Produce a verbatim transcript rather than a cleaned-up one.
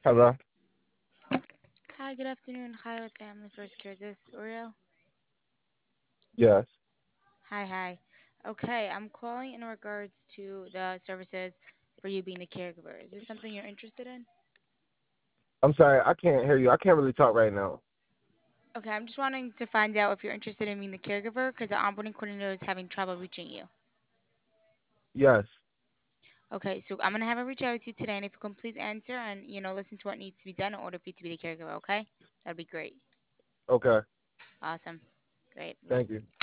Hello? Hi, good afternoon. Hi, with Family First Care. Is this Uriel? Yes. Hi, hi. Okay, I'm calling in regards to the services for you being a caregiver. Is this something you're interested in? I'm sorry, I can't hear you. I can't really talk right now. Okay, I'm just wanting to find out if you're interested in being the caregiver because the onboarding coordinator is having trouble reaching you. Yes. Okay, so I'm gonna have her reach out to you today, and if you can please answer and you know listen to what needs to be done in order for you to be the caregiver. Okay, that'd be great. Okay. Awesome. Great. Bye. Thank you.